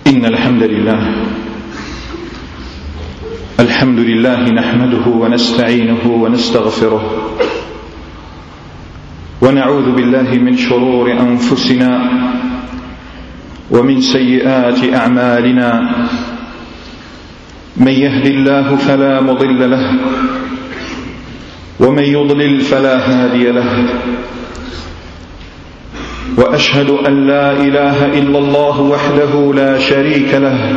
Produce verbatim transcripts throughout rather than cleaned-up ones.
إن الحمد لله الحمد لله نحمده ونستعينه ونستغفره ونعوذ بالله من شرور أنفسنا ومن سيئات أعمالنا من يهد الله فلا مضل له ومن يضلل فلا هادي له وأشهد أن لا إله إلا الله وحده لا شريك له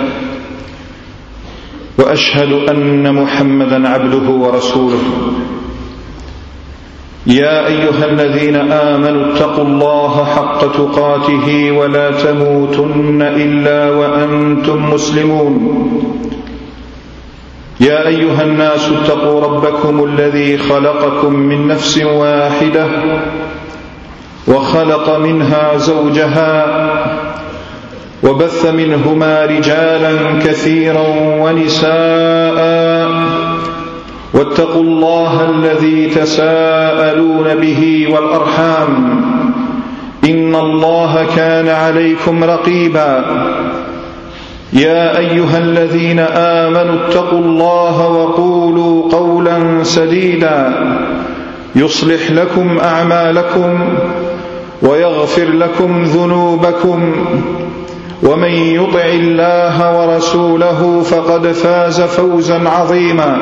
وأشهد أن محمدا عبده ورسوله يا أيها الذين آمنوا اتقوا الله حق تقاته ولا تموتن إلا وأنتم مسلمون يا أيها الناس اتقوا ربكم الذي خلقكم من نفس واحدة وخلق منها زوجها وبث منهما رجالا كثيرا ونساء واتقوا الله الذي تساءلون به والأرحام إن الله كان عليكم رقيبا يا أيها الذين آمنوا اتقوا الله وقولوا قولا سديدا يصلح لكم أعمالكم ويغفر لكم ذنوبكم ومن يطع الله ورسوله فقد فاز فوزا عظيما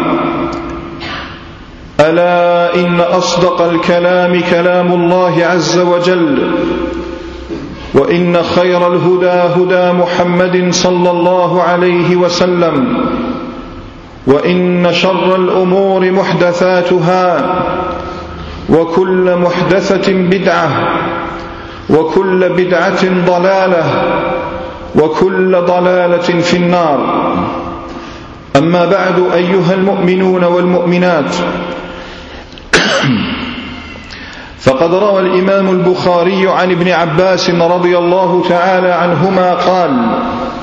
ألا إن أصدق الكلام كلام الله عز وجل وإن خير الهدى هدى محمد صلى الله عليه وسلم وإن شر الأمور محدثاتها وكل محدثة بدعة وكل بدعة ضلالة وكل ضلالة في النار. أما بعد أيها المؤمنون والمؤمنات، فقد روى الإمام البخاري عن ابن عباس رضي الله تعالى عنهما قال: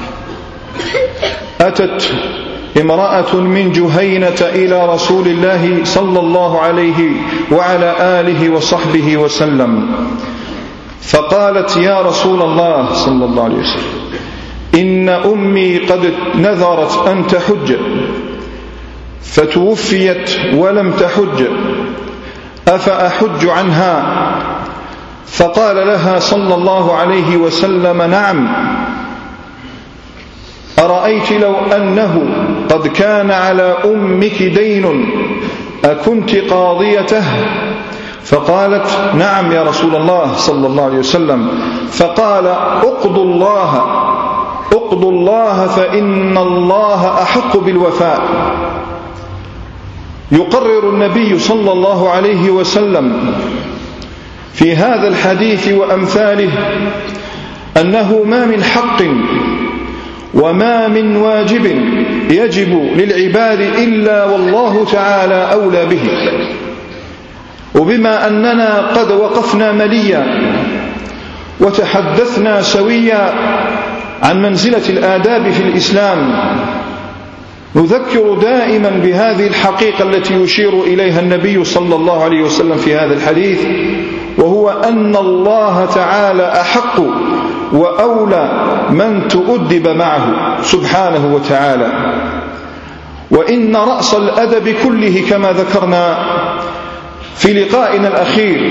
أتت امرأة من جهينة إلى رسول الله صلى الله عليه وعلى آله وصحبه وسلم فقالت: يا رسول الله صلى الله عليه وسلم، إن أمي قد نذرت أن تحج فتوفيت ولم تحج، أفأحج عنها؟ فقال لها صلى الله عليه وسلم: نعم، أرأيت لو أنه قد كان على أمك دين أكنت قاضيته؟ فقالت: نعم يا رسول الله صلى الله عليه وسلم. فقال: اقضوا الله اقضوا الله فإن الله أحق بالوفاء. يقرر النبي صلى الله عليه وسلم في هذا الحديث وأمثاله أنه ما من حق وما من واجب يجب للعباد إلا والله تعالى أولى به. وبما أننا قد وقفنا مليا وتحدثنا سويا عن منزلة الآداب في الإسلام، نذكر دائما بهذه الحقيقة التي يشير إليها النبي صلى الله عليه وسلم في هذا الحديث، وهو أن الله تعالى أحق وأولى من تؤدب معه سبحانه وتعالى. وإن رأس الأدب كله كما ذكرنا في لقائنا الأخير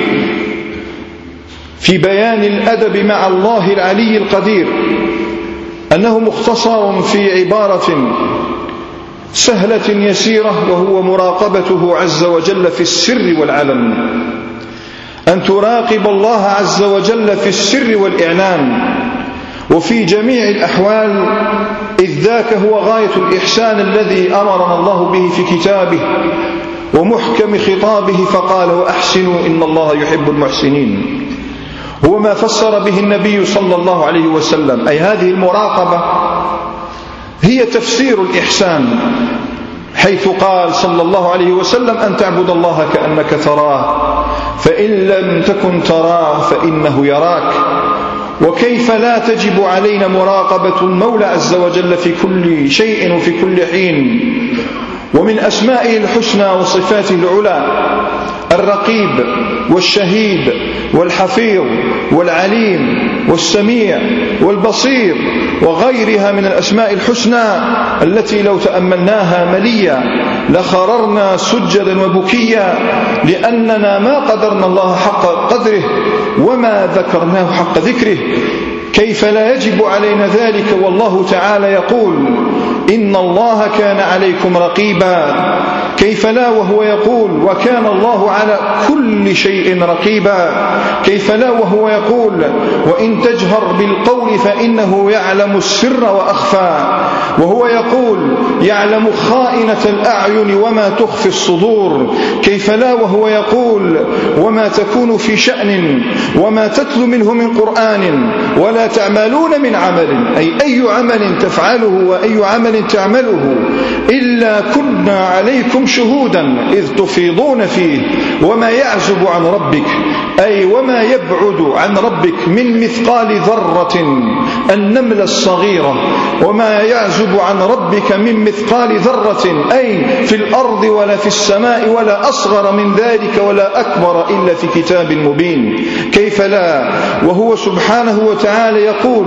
في بيان الأدب مع الله العلي القدير أنه مختصر في عبارة سهلة يسيرة، وهو مراقبته عز وجل في السر والعلن، أن تراقب الله عز وجل في السر والإعلان وفي جميع الأحوال، إذ ذاك هو غاية الإحسان الذي أمرنا الله به في كتابه ومحكم خطابه، فقال: وأحسنوا إن الله يحب المحسنين. هو ما فسر به النبي صلى الله عليه وسلم، أي هذه المراقبة هي تفسير الإحسان، حيث قال صلى الله عليه وسلم: أن تعبد الله كأنك تراه فإن لم تكن تراه فإنه يراك. وكيف لا تجب علينا مراقبة المولى عز وجل في كل شيء وفي كل حين. ومن أسمائه الحسنى وصفاته العلى الرقيب والشهيد والحفيظ والعليم والسميع والبصير وغيرها من الأسماء الحسنى التي لو تأملناها مليا لخررنا سجدا وبكيا، لأننا ما قدرنا الله حق قدره وما ذكرناه حق ذكره. كيف لا يجب علينا ذلك والله تعالى يقول إن الله كان عليكم رقيبا؟ كيف لا وهو يقول وكان الله على كل شيء رقيبا؟ كيف لا وهو يقول وإن تجهر بالقول فإنه يعلم السر وأخفى؟ وهو يقول يعلم خائنة الأعين وما تخفي الصدور. كيف لا وهو يقول وما تكون في شأن وما تتلو منه من قرآن ولا تعملون من عمل، أي أي عمل تفعله وأي عمل تعمله إلا كنا عليكم شهودا إذ تفيضون فيه وما يعزب عن ربك، أي وما يبعد عن ربك من مثقال ذرة النملة الصغيرة، وما يعزب عن ربك من مثقال ذرة أي في الأرض ولا في السماء ولا أصغر من ذلك ولا أكبر إلا في كتاب مبين. كيف لا وهو سبحانه وتعالى يقول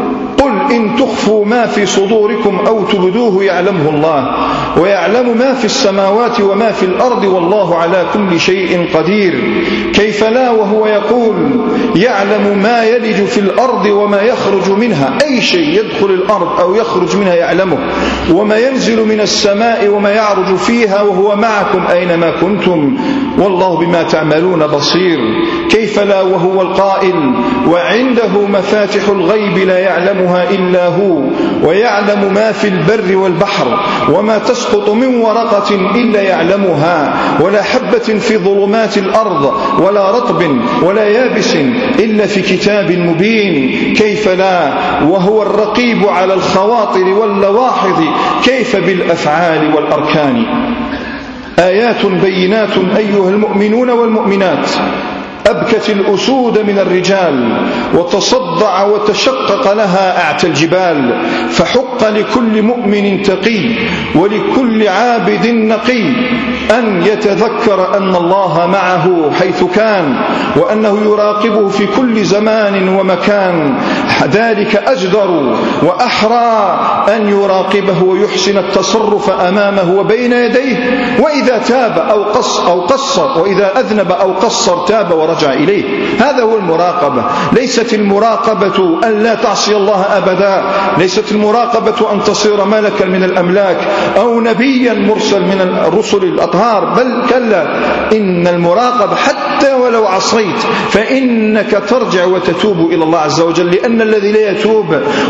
قل إن تخفوا ما في صدوركم أو تبدوه يعلمه الله ويعلم ما في السماوات وما في الأرض والله على كل شيء قدير. كيف لا وهو يقول يعلم ما يلج في الأرض وما يخرج منها، أي شيء يدخل الأرض أو يخرج منها يعلمه، وما ينزل من السماء وما يعرج فيها وهو معكم أينما كنتم والله بما تعملون بصير. كيف لا وهو القائل وعنده مفاتح الغيب لا يعلمها إلا هو ويعلم ما في البر والبحر وما تسقط من ورقة إلا يعلمها ولا حبة في ظلمات الأرض ولا رطب ولا يابس إلا في كتاب مبين. كيف لا وهو الرقيب على الخواطر واللواحظ كيف بالأفعال والأركان. آيات بينات أيها المؤمنون والمؤمنات أبكت الأسود من الرجال وتصدع وتشقق لها أعتى الجبال، فحق لكل مؤمن تقي ولكل عابد نقي أن يتذكر أن الله معه حيث كان وأنه يراقبه في كل زمان ومكان. ذلك أجدر وأحرى أن يراقبه ويحسن التصرف أمامه وبين يديه، وإذا تاب أو قص أو قصر وإذا أذنب أو قصر تاب ورجع إليه. هذا هو المراقبة. ليست المراقبة أن لا تعصي الله أبدا، ليست المراقبة أن تصير ملكا من الأملاك أو نبيا مرسل من الرسل الأطهار، بل كلا، إن المراقبة حتى ولو عصيت فإنك ترجع وتتوب إلى الله عز وجل، لأن الذي لا يتوب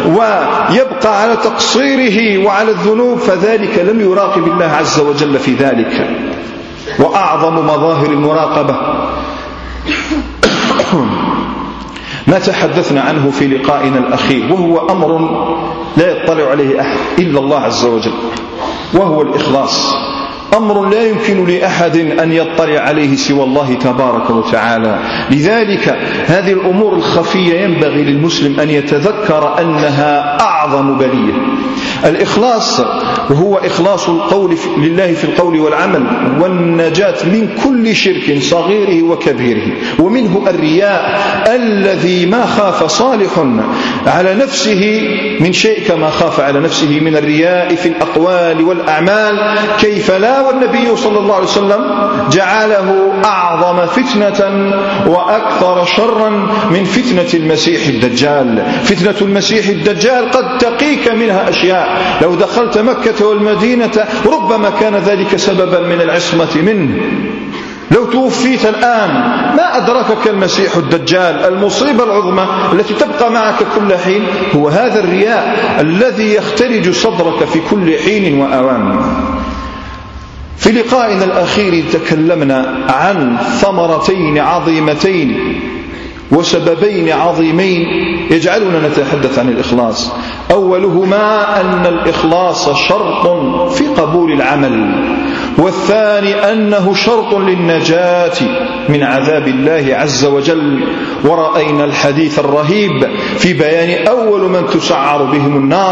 ويبقى على تقصيره وعلى الذنوب فذلك لم يراقب الله عز وجل في ذلك. وأعظم مظاهر المراقبة ما تحدثنا عنه في لقائنا الأخير، وهو أمر لا يطلع عليه أحد إلا الله عز وجل، وهو الإخلاص. أمر لا يمكن لأحد أن يطلع عليه سوى الله تبارك وتعالى. لذلك هذه الأمور الخفية ينبغي للمسلم أن يتذكر أنها أعظم بلية. الإخلاص وهو إخلاص القول لله في القول والعمل والنجاة من كل شرك صغيره وكبيره، ومنه الرياء الذي ما خاف صالح على نفسه من شيء كما خاف على نفسه من الرياء في الأقوال والأعمال. كيف لا والنبي صلى الله عليه وسلم جعله أعظم فتنة وأكثر شرا من فتنة المسيح الدجال. فتنة المسيح الدجال قد تقيك منها أشياء، لو دخلت مكة والمدينة ربما كان ذلك سببا من العصمة منه. لو توفيت الآن ما أدركك المسيح الدجال. المصيبة العظمى التي تبقى معك كل حين هو هذا الرياء الذي يخترج صدرك في كل حين وأوان. في لقائنا الأخير تكلمنا عن ثمرتين عظيمتين وسببين عظيمين يجعلنا نتحدث عن الإخلاص. أولهما أن الإخلاص شرط في قبول العمل، والثاني أنه شرط للنجاة من عذاب الله عز وجل. ورأينا الحديث الرهيب في بيان أول من تسعر بهم النار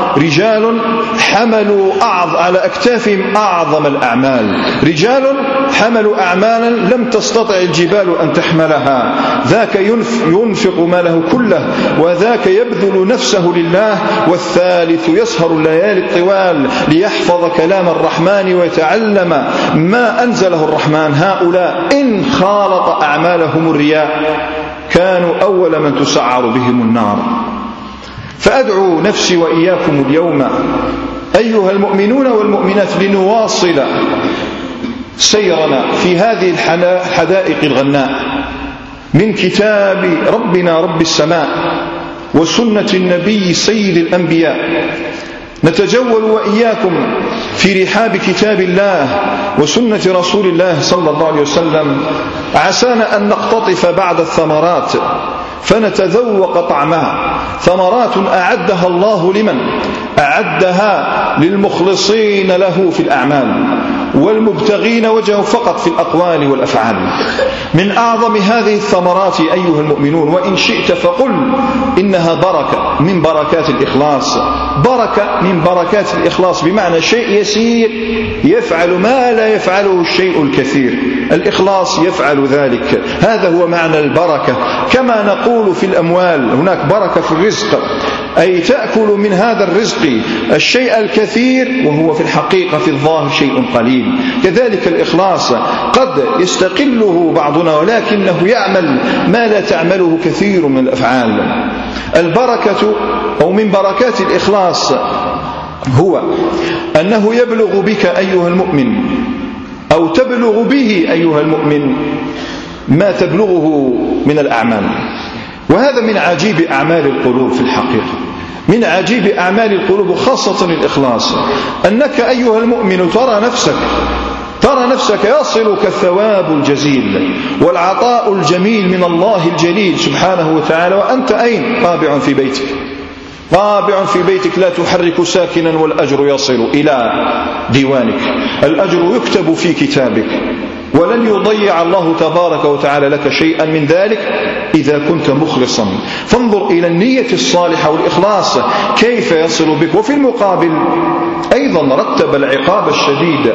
رجال حملوا أعظ على أكتافهم أعظم الأعمال، رجال حملوا أعمالا لم تستطع الجبال أن تحملها، ذاك ينفق ماله كله، وذاك يبذل نفسه لله، والثالث يسهر الليالي الطوال ليحفظ كلام الرحمن ويتعلم ما أنزله الرحمن. هؤلاء إن خالط أعمالهم الرياء كانوا أول من تسعر بهم النار. فأدعو نفسي وإياكم اليوم أيها المؤمنون والمؤمنات لنواصل سيرنا في هذه الحدائق الغناء من كتاب ربنا رب السماء وسنة النبي سيد الأنبياء، نتجول وإياكم في رحاب كتاب الله وسنة رسول الله صلى الله عليه وسلم، عسانا أن نقتطف بعض الثمرات فنتذوق طعمها، ثمرات أعدها الله لمن؟ أعدها للمخلصين له في الأعمال والمبتغين وجهه فقط في الأقوال والأفعال. من أعظم هذه الثمرات أيها المؤمنون، وإن شئت فقل إنها بركة من بركات الإخلاص، بركة من بركات الإخلاص، بمعنى شيء يسير يفعل ما لا يفعله الشيء الكثير، الإخلاص يفعل ذلك. هذا هو معنى البركة. كما نقول في الأموال هناك بركة في الرزق، أي تأكل من هذا الرزق الشيء الكثير وهو في الحقيقة في الظاهر شيء قليل. كذلك الإخلاص قد يستقله بعضنا ولكنه يعمل ما لا تعمله كثير من الأفعال. البركة أو من بركات الإخلاص هو أنه يبلغ بك أيها المؤمن أو تبلغ به أيها المؤمن ما تبلغه من الأعمال. وهذا من عجيب أعمال القلوب في الحقيقة، من عجيب أعمال القلوب خاصة الإخلاص، أنك أيها المؤمن ترى نفسك ترى نفسك يصلك الثواب الجزيل والعطاء الجميل من الله الجليل سبحانه وتعالى، وأنت أين؟ طابع في بيتك، طابع في بيتك لا تحرك ساكنا والأجر يصل إلى ديوانك، الأجر يكتب في كتابك، ولن يضيع الله تبارك وتعالى لك شيئا من ذلك إذا كنت مخلصا. فانظر إلى النية الصالحة والإخلاص كيف يصل بك. وفي المقابل أيضا رتب العقاب الشديد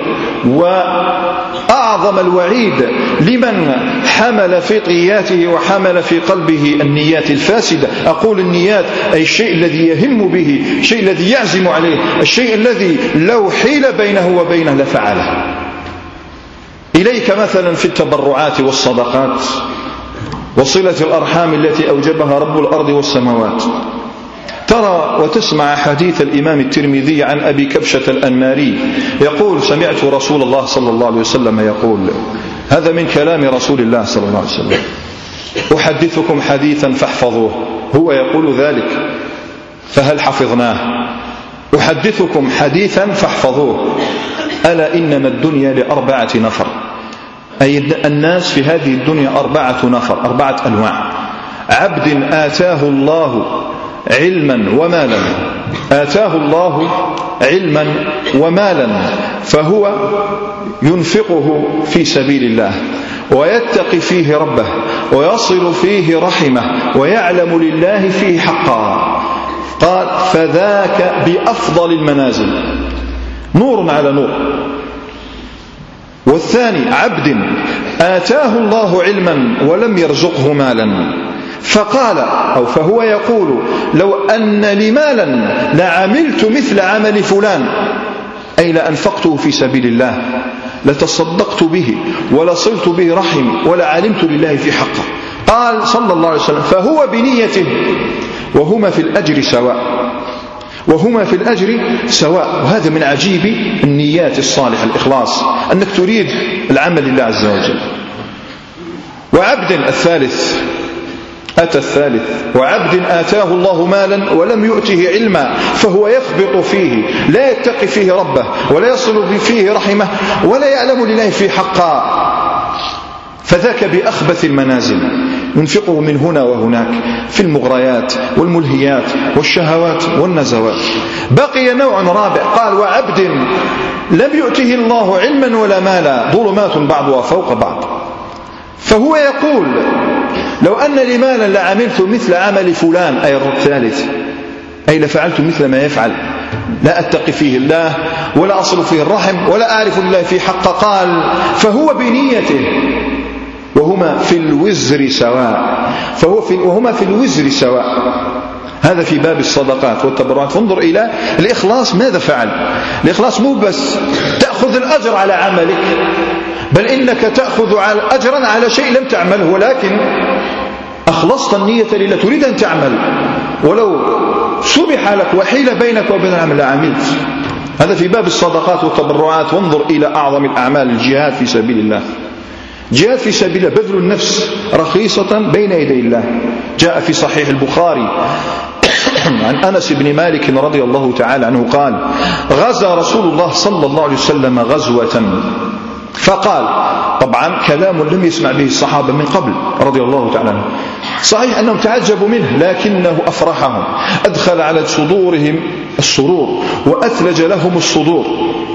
وأعظم الوعيد لمن حمل في طياته وحمل في قلبه النيات الفاسدة. أقول النيات أي الشيء الذي يهم به، الشيء الذي يعزم عليه، الشيء الذي لو حيل بينه وبينه لفعله. إليك مثلا في التبرعات والصدقات وصلة الأرحام التي أوجبها رب الأرض والسماوات. ترى وتسمع حديث الإمام الترمذي عن أبي كبشة الأنماري يقول: سمعت رسول الله صلى الله عليه وسلم يقول، هذا من كلام رسول الله صلى الله عليه وسلم: أحدثكم حديثا فاحفظوه. هو يقول ذلك، فهل حفظناه؟ أحدثكم حديثا فاحفظوه: ألا إنما الدنيا لأربعة نفر، أي الناس في هذه الدنيا أربعة نفر، أربعة أنواع: عبد آتاه الله علما ومالا، آتاه الله علما ومالا فهو ينفقه في سبيل الله ويتقي فيه ربه ويصل فيه رحمه ويعلم لله فيه حقا، قال: فذاك بأفضل المنازل، نور على نور. والثاني عبد آتاه الله علما ولم يرزقه مالا، فقال أو فهو يقول: لو أن لي مالا لعملت مثل عمل فلان، أي لأنفقته في سبيل الله، لتصدقت به ولصلت به رحمي ولعلمت لله في حقه. قال صلى الله عليه وسلم: فهو بنيته وهما في الأجر سواء، وهما في الأجر سواء. وهذا من عجيب النيات الصالحة، الإخلاص، أنك تريد العمل لله عز وجل. وعبد الثالث أتى الثالث وعبد آتاه الله مالا ولم يؤته علما، فهو يخبط فيه، لا يتقي فيه ربه ولا يصل فيه رحمه ولا يعلم لله فيه حقا، فذاك بأخبث المنازل، ينفقه من هنا وهناك في المغريات والملهيات والشهوات والنزوات. بقي نوع رابع، قال: وعبد لم يؤته الله علما ولا مالا، ظلمات بعضها فوق بعض، فهو يقول: لو أن لي مالا لعملت مثل عمل فلان، أي الثالث، أي لفعلت مثل ما يفعل، لا أتقي فيه الله ولا أصل فيه الرحم ولا أعرف الله في حق، قال فهو بنيته وهما في الوزر سواء، فهو في وهما في الوزر سواء. هذا في باب الصدقات والتبرعات. فانظر إلى الإخلاص ماذا فعل. الإخلاص مو بس تأخذ الأجر على عملك، بل إنك تأخذ أجرا على شيء لم تعمله، ولكن أخلصت النية لله، تريد أن تعمل ولو سبح لك وحيل بينك وبين العمل لا عملت. هذا في باب الصدقات والتبرعات. وانظر إلى أعظم الأعمال الجهاد في سبيل الله. جهاد في سبيل الله، بذل النفس رخيصة بين يدي الله. جاء في صحيح البخاري عن أنس بن مالك رضي الله تعالى عنه قال غزا رسول الله صلى الله عليه وسلم غزوة فقال، طبعا كلام لم يسمع به الصحابة من قبل رضي الله تعالى عنه، صحيح أنهم تعجبوا منه لكنه أفرحهم، أدخل على صدورهم السرور وأثلج لهم الصدور.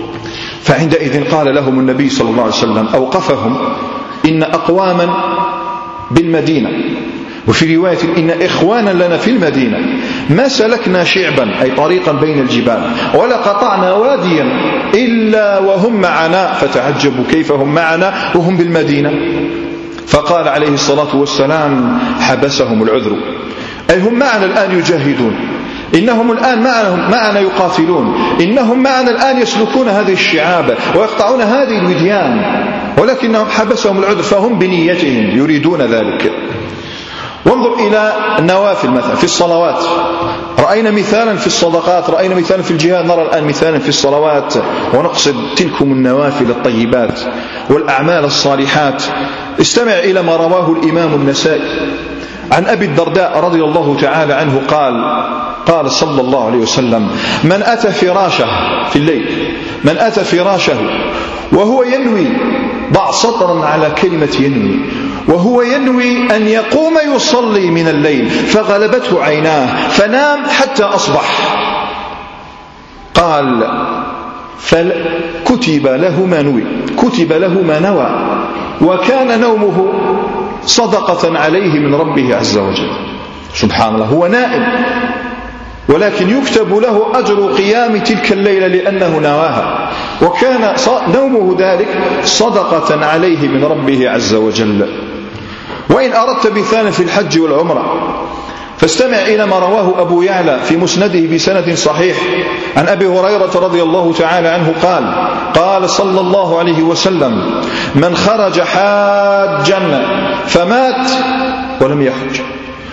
فعندئذ قال لهم النبي صلى الله عليه وسلم أوقفهم إن أقواما بالمدينة، وفي رواية إن إخوانا لنا في المدينة ما سلكنا شعبا أي طريقا بين الجبال ولا قطعنا واديا إلا وهم معنا. فتعجبوا كيف هم معنا وهم بالمدينة. فقال عليه الصلاة والسلام حبسهم العذر، أي هم معنا الآن يجاهدون، إنهم الآن معنا, معنا يقاتلون، إنهم معنا الآن يسلكون هذه الشعاب ويقطعون هذه الوديان، ولكنهم حبسهم العذر فهم بنيتهم يريدون ذلك. وانظر إلى النوافل مثلا في الصلوات، رأينا مثالا في الصدقات، رأينا مثالا في الجهاد، نرى الآن مثالا في الصلوات، ونقصد تلكم النوافل الطيبات والأعمال الصالحات. استمع إلى ما رواه الإمام النسائي عن أبي الدرداء رضي الله تعالى عنه قال قال صلى الله عليه وسلم من أتى فراشه في الليل من أتى فراشه وهو ينوي، ضع سطرا على كلمة ينوي، وهو ينوي أن يقوم يصلي من الليل فغلبته عيناه فنام حتى أصبح، قال فكتب له ما نوي، كتب له ما نوى، وكان نومه صدقة عليه من ربه عز وجل. سبحان الله، هو نائم ولكن يكتب له أجر قيام تلك الليلة لأنه نواها، وكان نومه ذلك صدقة عليه من ربه عز وجل. وإن أردت مثالا في الحج والعمرة فاستمع إلى ما رواه أبو يعلى في مسنده بسند صحيح عن أبي هريرة رضي الله تعالى عنه قال قال صلى الله عليه وسلم من خرج حاجا فمات ولم يحج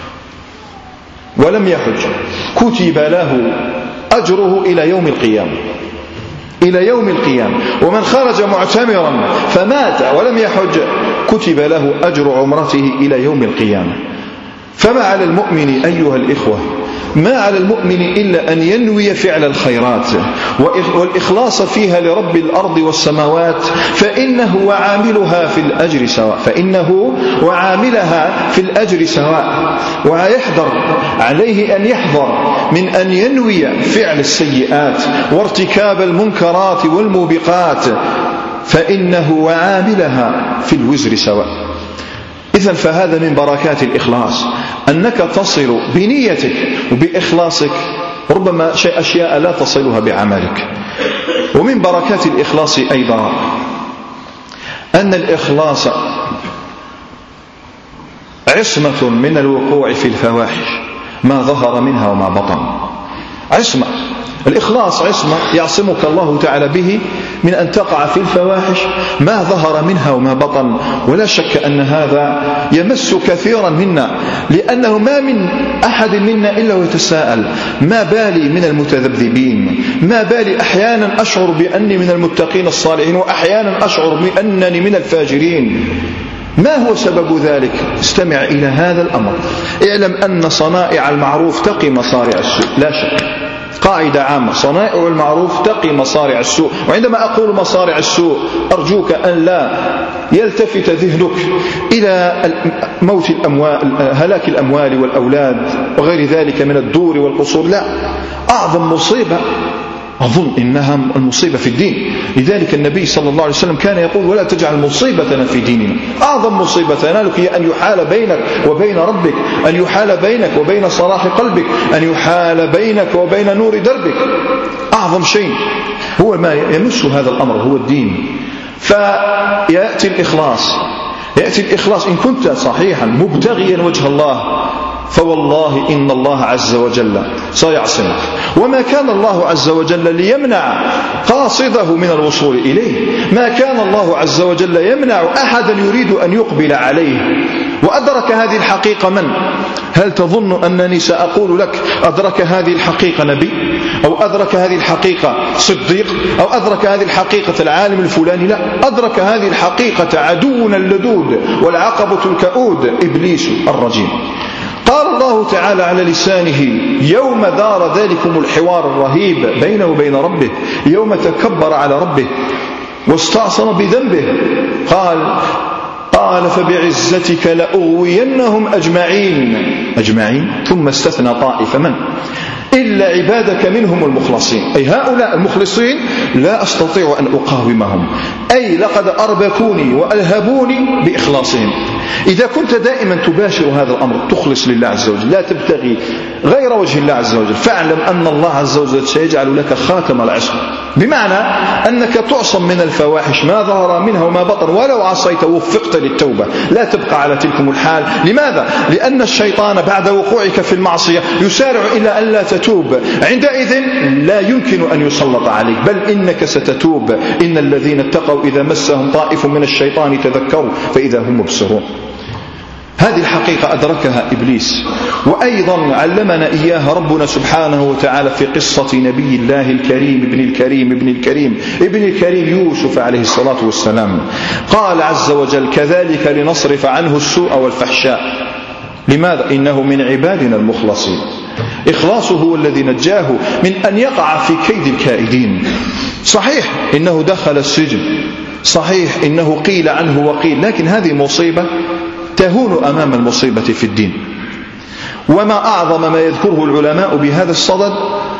ولم يحج كتب له أجره إلى يوم القيامة إلى يوم القيامة. ومن خرج معتمرا فمات ولم يحج كتب له أجر عمرته إلى يوم القيامة. فما على المؤمن أيها الإخوة، ما على المؤمن إلا أن ينوي فعل الخيرات والإخلاص فيها لرب الأرض والسماوات، فإنه وعاملها في الأجر سواء فإنه وعاملها في الأجر سواء. ويحذر عليه أن يحذر من أن ينوي فعل السيئات وارتكاب المنكرات والموبقات، فإنه وعاملها في الوزر سواء. إذن فهذا من بركات الإخلاص، أنك تصل بنيتك وبإخلاصك ربما شيء أشياء لا تصلها بعملك. ومن بركات الإخلاص أيضا أن الإخلاص عصمة من الوقوع في الفواحش ما ظهر منها وما بطن. عصمة، الإخلاص عصمة يعصمك الله تعالى به من أن تقع في الفواحش ما ظهر منها وما بطن. ولا شك أن هذا يمس كثيرا منا، لأنه ما من أحد منا إلا ويتساءل ما بالي من المتذبذبين، ما بالي أحيانا أشعر بأني من المتقين الصالحين وأحيانا أشعر بأنني من الفاجرين. ما هو سبب ذلك؟ استمع إلى هذا الأمر، اعلم أن صنائع المعروف تقي مصارع السوء، لا شك، قاعدة عامة، صنائع المعروف تقي مصارع السوء. وعندما أقول مصارع السوء أرجوك أن لا يلتفت ذهنك إلى موت الأموال، هلاك الأموال والأولاد وغير ذلك من الدور والقصور، لا، أعظم مصيبة أظن إنها المصيبة في الدين. لذلك النبي صلى الله عليه وسلم كان يقول ولا تجعل مصيبتنا في ديننا. أعظم مصيبة تنالك هي أن يحال بينك وبين ربك، أن يحال بينك وبين صلاح قلبك، أن يحال بينك وبين نور دربك. أعظم شيء هو ما يمس هذا الأمر، هو الدين. فيأتي الإخلاص، يأتي الإخلاص. إن كنت صحيحا مبتغيا وجه الله فوالله إن الله عز وجل سيعصمك. وما كان الله عز وجل ليمنع قاصده من الوصول إليه، ما كان الله عز وجل يمنع أحدا يريد أن يقبل عليه. وأدرك هذه الحقيقة من؟ هل تظن أنني سأقول لك أدرك هذه الحقيقة نبي، أو أدرك هذه الحقيقة صديق، أو أدرك هذه الحقيقة العالم الفلاني؟ لا، أدرك هذه الحقيقة عدونا اللدود والعقبة الكؤود إبليس الرجيم. قال الله تعالى على لسانه يوم دار ذلكم الحوار الرهيب بينه وبين ربه، يوم تكبر على ربه واستعصم بذنبه، قال قال فبعزتك لأغوينهم أجمعين أجمعين ثم استثنى طائفة من؟ إلا عبادك منهم المخلصين. أي هؤلاء المخلصين لا أستطيع أن أقاومهم، أي لقد أربكوني وألهبوني بإخلاصهم. إذا كنت دائما تباشر هذا الأمر، تخلص لله عز وجل، لا تبتغي غير وجه الله عز وجل، فاعلم أن الله عز وجل سيجعل لك خاتم العصر، بمعنى أنك تعصم من الفواحش ما ظهر منها وما بطن، ولو عصيت وفقت للتوبة لا تبقى على تلكم الحال. لماذا؟ لأن الشيطان بعد وقوعك في المعصية يسارع إلى أن لا تتوب، عندئذ لا يمكن أن يسلط عليك، بل إنك ستتوب. إن الذين اتقوا إذا مسهم طائف من الشيطان تذكروا فإذا هم مبصرون. هذه الحقيقة أدركها إبليس، وأيضا علمنا إياها ربنا سبحانه وتعالى في قصة نبي الله الكريم ابن الكريم ابن الكريم ابن الكريم يوسف عليه الصلاة والسلام. قال عز وجل كذلك لنصرف عنه السوء والفحشاء. لماذا؟ إنه من عبادنا المخلصين. إخلاصه هو الذي نجاه من أن يقع في كيد الكائدين. صحيح إنه دخل السجن، صحيح إنه قيل عنه وقيل، لكن هذه مصيبة تهون أمام المصيبة في الدين. وما أعظم ما يذكره العلماء بهذا الصدد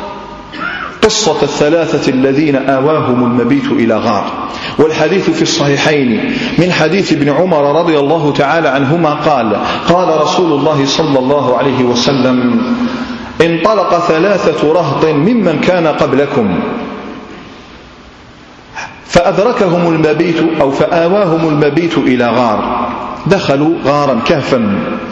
قصة الثلاثة الذين آواهم المبيت إلى غار، والحديث في الصحيحين من حديث ابن عمر رضي الله تعالى عنهما قال قال رسول الله صلى الله عليه وسلم انطلق ثلاثة رهط ممن كان قبلكم فأدركهم المبيت أو فآواهم المبيت إلى غار، دخلوا غارا كهفا.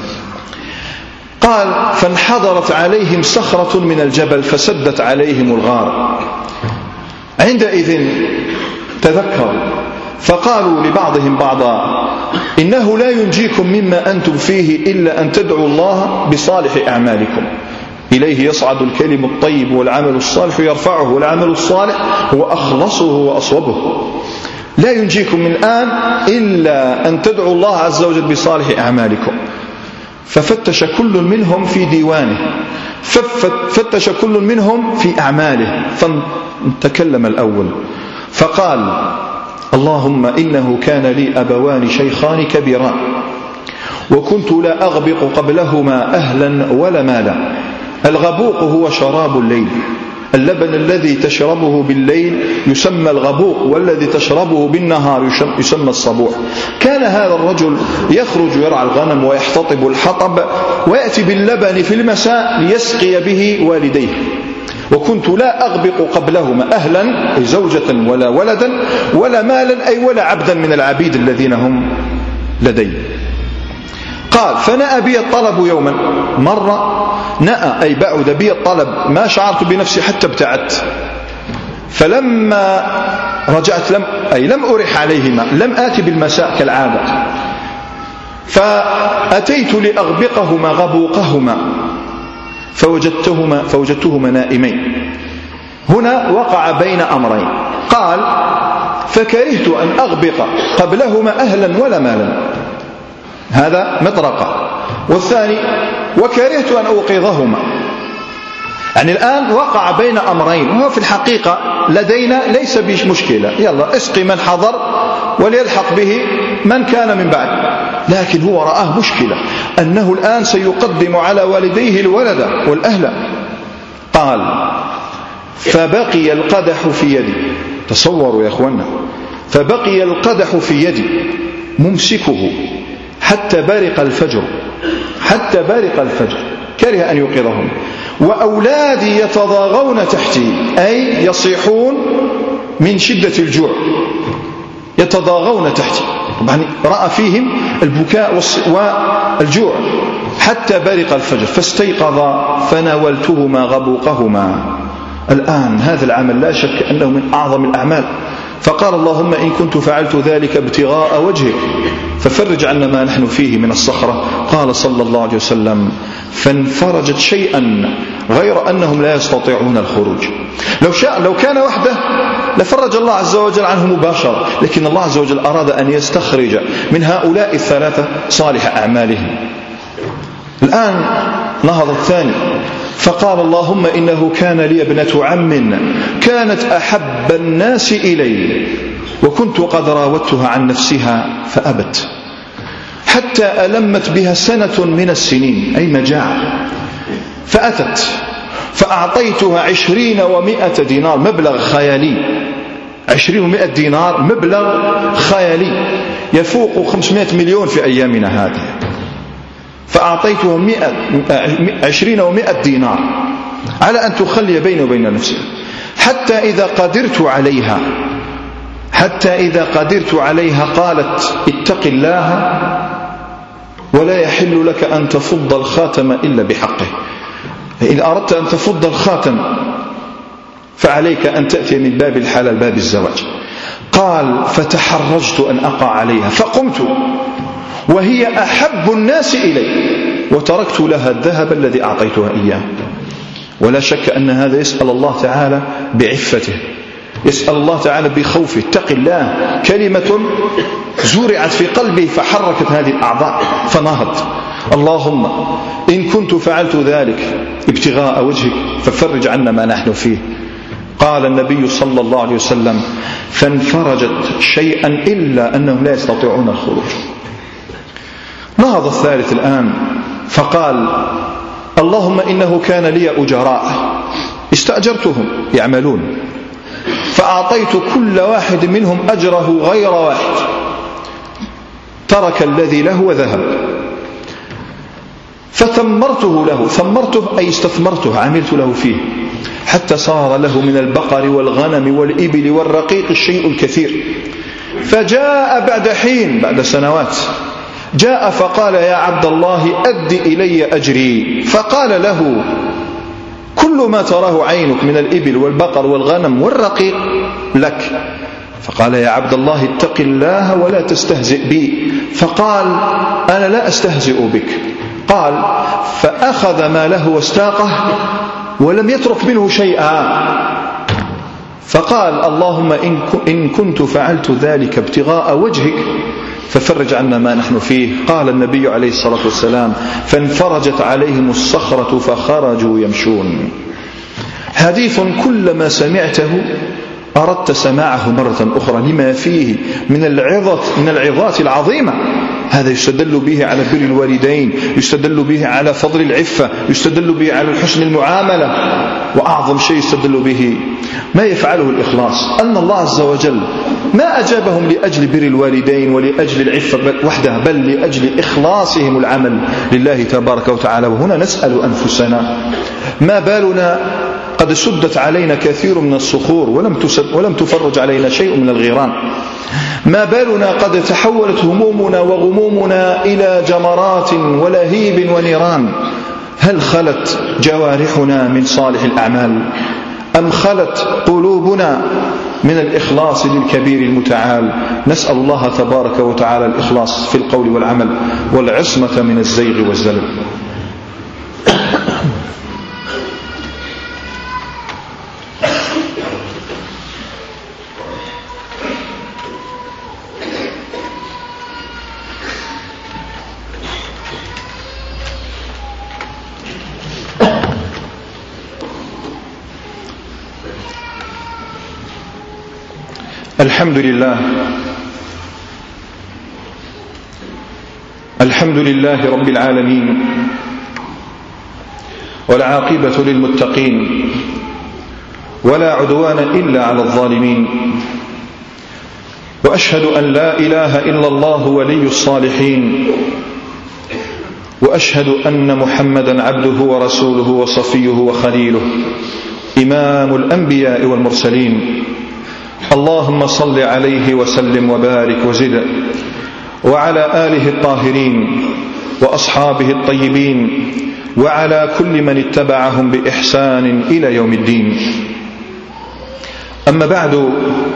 قال فانحدرت عليهم صخرة من الجبل فسدت عليهم الغار. عندئذ تذكروا فقالوا لبعضهم بعضا إنه لا ينجيكم مما أنتم فيه إلا أن تدعوا الله بصالح أعمالكم. إليه يصعد الكلم الطيب والعمل الصالح يرفعه، والعمل الصالح هو أخلصه وأصوبه. لا ينجيكم من الآن إلا أن تدعوا الله عز وجل بصالح أعمالكم. ففتش كل منهم في ديوانه، ففتش كل منهم في أعماله، فتكلم الأول فقال اللهم إنه كان لي أبوان شيخان كبيران وكنت لا أغبق قبلهما أهلا ولا مالا. الغبوق هو شراب الليل، اللبن الذي تشربه بالليل يسمى الغبوق، والذي تشربه بالنهار يسمى الصبوح. كان هذا الرجل يخرج يرعى الغنم ويحتطب الحطب ويأتي باللبن في المساء ليسقي به والديه، وكنت لا أغبق قبلهما أهلا أي زوجة ولا ولدا ولا مالا أي ولا عبدا من العبيد الذين هم لدي. قال فنأى بي الطلب يوما، مرة نأى أي بعد بي الطلب، ما شعرت بنفسي حتى ابتعدت. فلما رجعت لم أي لم أرح عليهما، لم آتي بالمساء كالعادة، فأتيت لأغبقهما غبوقهما فوجدتهما, فوجدتهما نائمين. هنا وقع بين أمرين، قال فكرهت أن أغبق قبلهما أهلا ولا مالا، هذا مطرقة، والثاني وكرهت أن أوقظهما. يعني الآن وقع بين أمرين، وهو في الحقيقة لدينا ليس بمشكلة، يلا اسقي من حضر وليلحق به من كان من بعد، لكن هو رآه مشكلة أنه الآن سيقدم على والديه الولد والأهل. قال فبقي القدح في يدي. تصوروا يا أخوانا، فبقي القدح في يدي ممسكه حتى بارق الفجر، حتى بارق الفجر، كره أن يوقظهم. وأولادي يتضاغون تحتي، أي يصيحون من شدة الجوع، يتضاغون تحتي. طبعا رأى فيهم البكاء والجوع حتى بارق الفجر، فاستيقظ فناولتهما غبوقهما. الآن هذا العمل لا شك أنه من أعظم الأعمال، فقال اللهم إن كنت فعلت ذلك ابتغاء وجهك ففرج عنا ما نحن فيه من الصخرة. قال صلى الله عليه وسلم فانفرجت شيئا غير أنهم لا يستطيعون الخروج. لو شاء لو كان وحده لفرج الله عز وجل عنه مباشرة، لكن الله عز وجل أراد أن يستخرج من هؤلاء الثلاثة صالح أعمالهم. الآن نهض الثاني فقال اللهم إنه كان لي ابنة عم كانت أحب الناس إلي وكنت قد راودتها عن نفسها فأبت حتى ألمت بها سنة من السنين، أي مجاعة، فأتت فأعطيتها عشرين ومائة دينار، مبلغ خيالي، عشرين ومائة دينار مبلغ خيالي يفوق خمسمائة مليون في أيامنا هذه. فأعطيتها عشرين ومائة دينار على أن تخلي بيني وبين نفسها حتى إذا قدرت عليها حتى إذا قدرت عليها قالت اتق الله ولا يحل لك أن تفض الخاتم إلا بحقه. إن أردت أن تفض الخاتم فعليك أن تأتي من باب الحلال، باب الزواج. قال فتحرجت أن أقع عليها فقمت وهي أحب الناس إلي وتركت لها الذهب الذي أعطيتها إياه. ولا شك أن هذا يسأل الله تعالى بعفته، يسأل الله تعالى بخوفه، اتق الله، كلمة زرعت في قلبه فحركت هذه الأعضاء فنهض. اللهم إن كنت فعلت ذلك ابتغاء وجهك ففرج عنا ما نحن فيه. قال النبي صلى الله عليه وسلم فانفرجت شيئا إلا أنهم لا يستطيعون الخروج. نهض الثالث الآن فقال اللهم إنه كان لي أجراء استأجرتهم يعملون فأعطيت كل واحد منهم أجره غير واحد، ترك الذي له وذهب، فثمرته له، ثمرته أي استثمرته، عملت له فيه حتى صار له من البقر والغنم والإبل والرقيق الشيء الكثير. فجاء بعد حين، بعد سنوات، جاء فقال يا عبد الله أد إلي أجري. فقال له كل ما تراه عينك من الإبل والبقر والغنم والرقيق لك. فقال يا عبد الله اتق الله ولا تستهزئ بي. فقال أنا لا أستهزئ بك. قال فأخذ ماله واستاقه ولم يترك منه شيئا. فقال اللهم إن كنت فعلت ذلك ابتغاء وجهك ففرج عنا ما نحن فيه. قال النبي عليه الصلاة والسلام فانفرجت عليهم الصخرة فخرجوا يمشون. حديث كلما سمعته أردت سماعه مرة أخرى لما فيه من العظة من العظات العظيمة. هذا يستدل به على بر الوالدين، يستدل به على فضل العفة، يستدل به على حسن المعاملة، وأعظم شيء يستدل به ما يفعله الإخلاص، أن الله عز وجل ما أجابهم لأجل بر الوالدين ولأجل العفة وحدها، بل لأجل إخلاصهم العمل لله تبارك وتعالى. وهنا نسأل أنفسنا ما بالنا قد سدت علينا كثير من الصخور ولم تسد ولم تفرج علينا شيء من الغيران. ما بالنا قد تحولت همومنا وغمومنا إلى جمرات ولهيب ونيران. هل خلت جوارحنا من صالح الأعمال أم خلت قلوبنا من الإخلاص للكبير المتعال؟ نسأل الله تبارك وتعالى الإخلاص في القول والعمل والعصمة من الزيغ والزلل. الحمد لله الحمد لله رب العالمين، والعاقبة للمتقين، ولا عدوان إلا على الظالمين، وأشهد أن لا إله إلا الله ولي الصالحين، وأشهد أن محمدا عبده ورسوله وصفيه وخليله إمام الأنبياء والمرسلين. اللهم صل عليه وسلم وبارك وزد، وعلى آله الطاهرين وأصحابه الطيبين، وعلى كل من اتبعهم بإحسان إلى يوم الدين. أما بعد،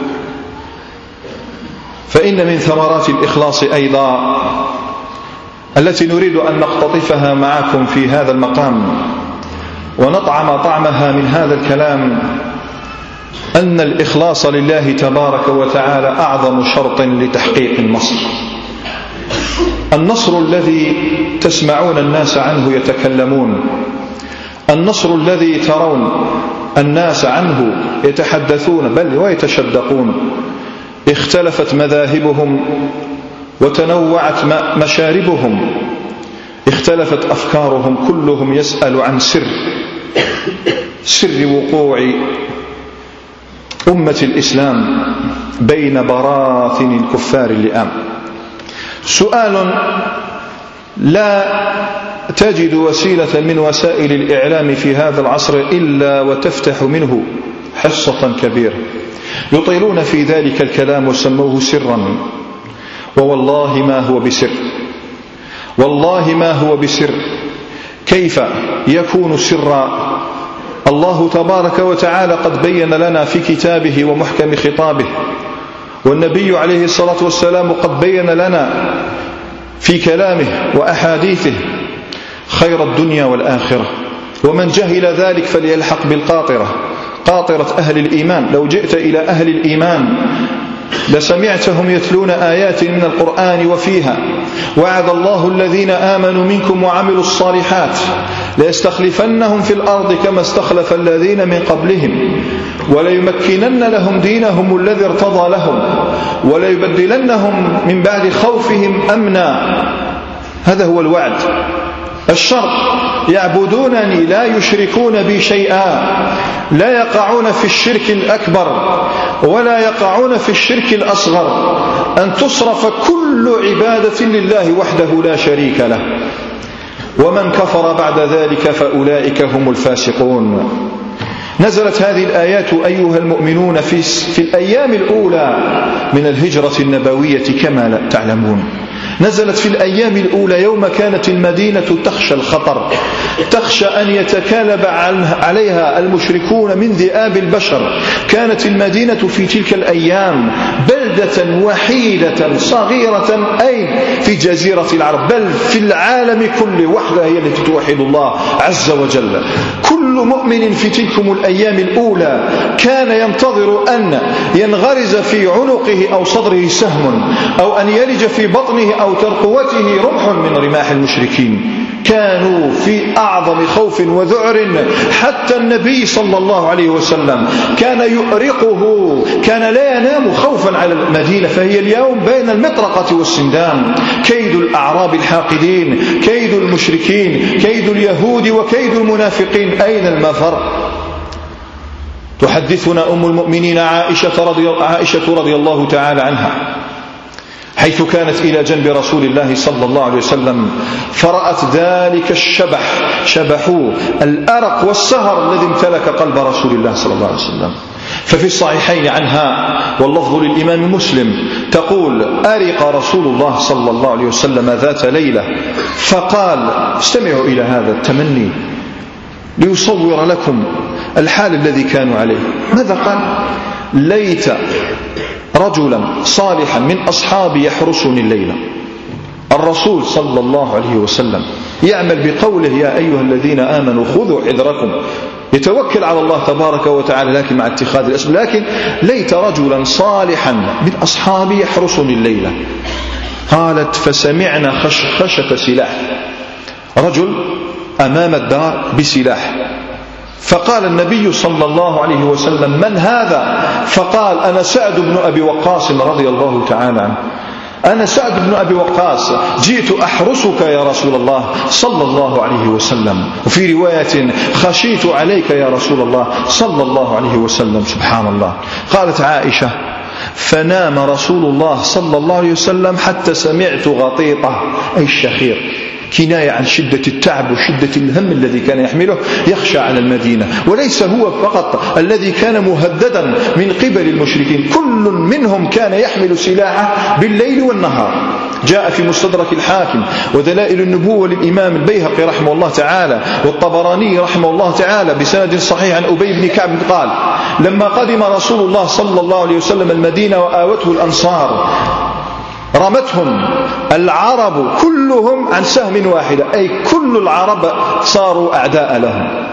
فإن من ثمرات الإخلاص أيضا التي نريد أن نقتطفها معكم في هذا المقام ونطعم طعمها من هذا الكلام، أن الإخلاص لله تبارك وتعالى أعظم شرط لتحقيق النصر. النصر الذي تسمعون الناس عنه يتكلمون، النصر الذي ترون الناس عنه يتحدثون بل ويتشدقون، اختلفت مذاهبهم وتنوعت مشاربهم، اختلفت أفكارهم، كلهم يسأل عن سر سر وقوع أمة الإسلام بين براثن الكفار اللئام. سؤال لا تجد وسيلة من وسائل الإعلام في هذا العصر إلا وتفتح منه حصة كبيرة، يطيلون في ذلك الكلام وسموه سرا، ووالله ما هو بسر، والله ما هو بسر. كيف يكون سرا؟ الله تبارك وتعالى قد بين لنا في كتابه ومحكم خطابه، والنبي عليه الصلاة والسلام قد بين لنا في كلامه وأحاديثه خير الدنيا والآخرة. ومن جهل ذلك فليلحق بالقاطرة، قاطرة أهل الإيمان. لو جئت إلى أهل الإيمان لسمعتهم يتلون آيات من القرآن وفيها وعد الله الذين آمنوا منكم وعملوا الصالحات ليستخلفنهم في الأرض كما استخلف الذين من قبلهم وليمكنن لهم دينهم الذي ارتضى لهم وليبدلنهم من بعد خوفهم أمنا. هذا هو الوعد. الشرط يعبدونني لا يشركون بي شيئا، لا يقعون في الشرك الأكبر ولا يقعون في الشرك الأصغر، أن تصرف كل عبادة لله وحده لا شريك له. ومن كفر بعد ذلك فأولئك هم الفاسقون. نزلت هذه الآيات أيها المؤمنون في, في الأيام الأولى من الهجرة النبوية كما تعلمون. نزلت في الأيام الأولى يوم كانت المدينة تخشى الخطر، تخشى أن يتكالب عليها المشركون من ذئاب البشر. كانت المدينة في تلك الأيام بلدة وحيدة صغيرة، أي في جزيرة العرب بل في العالم كله، وحدها هي التي توحد الله عز وجل. كل مؤمن في تلكم الأيام الأولى كان ينتظر أن ينغرز في عنقه أو صدره سهم أو أن يلج في بطنه أو ترقوته رمح من رماح المشركين. كانوا في أعظم خوف وذعر، حتى النبي صلى الله عليه وسلم كان يؤرقه، كان لا ينام خوفا على المدينة، فهي اليوم بين المطرقة والسندان. كيد الأعراب الحاقدين، كيد المشركين، كيد اليهود وكيد المنافقين، أين المفر؟ تحدثنا أم المؤمنين عائشة رضي, عائشة رضي الله تعالى عنها، حيث كانت إلى جنب رسول الله صلى الله عليه وسلم فرأت ذلك الشبح، شبحوه الأرق والسهر الذي امتلك قلب رسول الله صلى الله عليه وسلم. ففي الصحيحين عنها واللفظ للإمام مسلم تقول: أرق رسول الله صلى الله عليه وسلم ذات ليلة فقال، استمعوا إلى هذا التمني ليصور لكم الحال الذي كانوا عليه. ماذا قال؟ ليت رجلا صالحا من أصحابي يحرسني الليلة. الرسول صلى الله عليه وسلم يعمل بقوله: يا أيها الذين آمنوا خذوا حذركم، يتوكل على الله تبارك وتعالى لكن مع اتخاذ الأسباب. لكن ليت رجلا صالحا من أصحابي يحرسني الليلة. قالت: فسمعنا خشخشة سلاح، رجل أمام الدار بسلاح. فقال النبي صلى الله عليه وسلم: من هذا؟ فقال: أنا سعد بن أبي وقاص رضي الله تعالى عنه. أنا سعد بن أبي وقاص جئت أحرسك يا رسول الله صلى الله عليه وسلم. وفي رواية خشيت عليك يا رسول الله صلى الله عليه وسلم. سبحان الله. قالت عائشة فنام رسول الله صلى الله عليه وسلم حتى سمعت غطيطه أي الشخير، كناية عن شدة التعب وشدة الهم الذي كان يحمله، يخشى على المدينة. وليس هو فقط الذي كان مهددا من قبل المشركين، كل منهم كان يحمل سلاحه بالليل والنهار. جاء في مستدرك الحاكم ودلائل النبوة للإمام البيهقي رحمه الله تعالى والطبراني رحمه الله تعالى بسند صحيح عن أبي بن كعب قال لما قدم رسول الله صلى الله عليه وسلم المدينة وآوته الأنصار رمتهم العرب كلهم عن سهم واحدة، أي كل العرب صاروا أعداء لهم.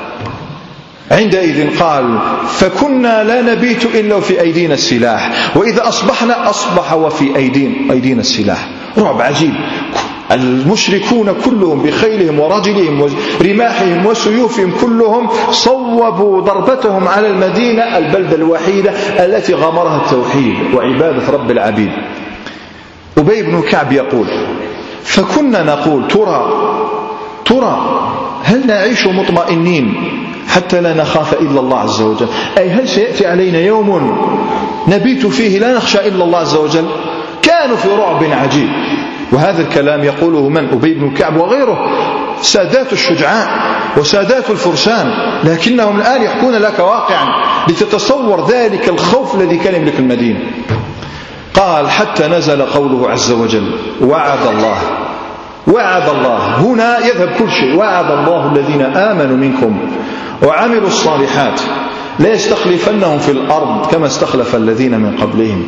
عندئذ قال فكنا لا نبيت إلا في أيدينا السلاح، وإذا أصبحنا أصبح وفي أيدين أيدينا السلاح. رعب عجيب. المشركون كلهم بخيلهم ورجلهم ورماحهم وسيوفهم كلهم صوبوا ضربتهم على المدينة البلدة الوحيدة التي غمرها التوحيد وعبادة رب العبيد. أبي بن كعب يقول فكنا نقول ترى ترى هل نعيش مطمئنين حتى لا نخاف إلا الله عز وجل، أي هل سيأتي علينا يوم نبيت فيه لا نخشى إلا الله عز وجل؟ كانوا في رعب عجيب. وهذا الكلام يقوله من؟ أبي بن كعب وغيره، سادات الشجعان وسادات الفرسان، لكنهم الآن يحكون لك واقعا لتتصور ذلك الخوف الذي كان يملك المدينة. قال حتى نزل قوله عز وجل وعد الله وعد الله، هنا يذهب كل شيء. وعد الله الذين آمنوا منكم وعملوا الصالحات لا يستخلفنهم في الأرض كما استخلف الذين من قبلهم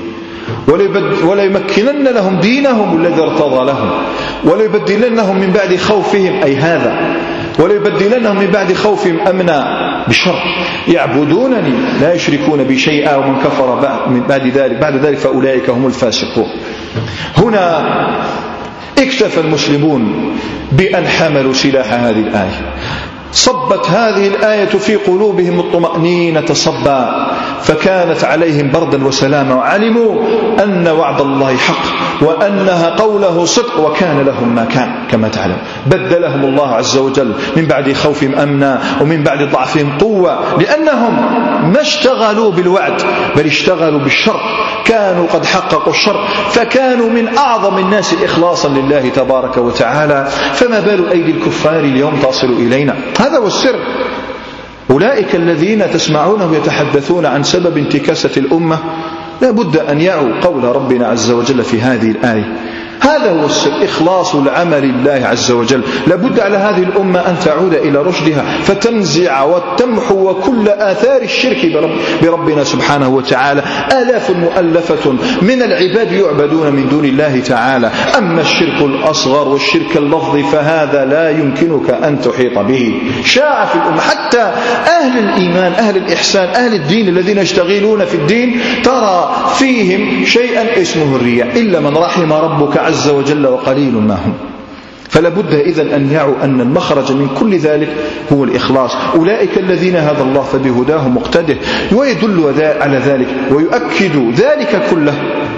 وليمكنن لهم دينهم الذي ارتضى لهم وليبدلنهم من بعد خوفهم، أي هذا وليبدلنهم من بعد خوفهم أمنا بشرط يعبدونني لا يشركون بي شيئا ومن كفر من بعد ذلك بعد ذلك فأولئك هم الفاسقون. هنا اكتفى المسلمون بأن حملوا سلاح هذه الآية، صبت هذه الآية في قلوبهم الطمأنينة صبا، فكانت عليهم بردا وسلاما، وعلموا أن وعد الله حق وأنها قوله صدق، وكان لهم ما كان كما تعلم. بدلهم الله عز وجل من بعد خوفهم أمنا ومن بعد ضعفهم قوة، لأنهم ما اشتغلوا بالوعد بل اشتغلوا بالشر، كانوا قد حققوا الشر فكانوا من أعظم الناس إخلاصا لله تبارك وتعالى. فما بال أيدي الكفار اليوم تصل إلينا؟ هذا هو السر. أولئك الذين تسمعونهم يتحدثون عن سبب انتكاسة الأمة لا بد أن يعوا قول ربنا عز وجل في هذه الآية. هذا هو السر، إخلاص العمل لله عز وجل. لابد على هذه الأمة أن تعود إلى رشدها فتنزع وتمحو كل آثار الشرك برب بربنا سبحانه وتعالى. آلاف مؤلفة من العباد يعبدون من دون الله تعالى. أما الشرك الأصغر والشرك اللفظي فهذا لا يمكنك أن تحيط به. شاع في الأمة حتى أهل الإيمان أهل الإحسان أهل الدين الذين يشتغلون في الدين ترى فيهم شيئا اسمه الرياء، إلا من رحم ربك عز وجل وقليل ما هم. فلا بد إذن أن يعوا أن المخرج من كل ذلك هو الإخلاص. أولئك الذين هدى الله فبهداه مقتده، ويدل على ذلك ويؤكد ذلك كله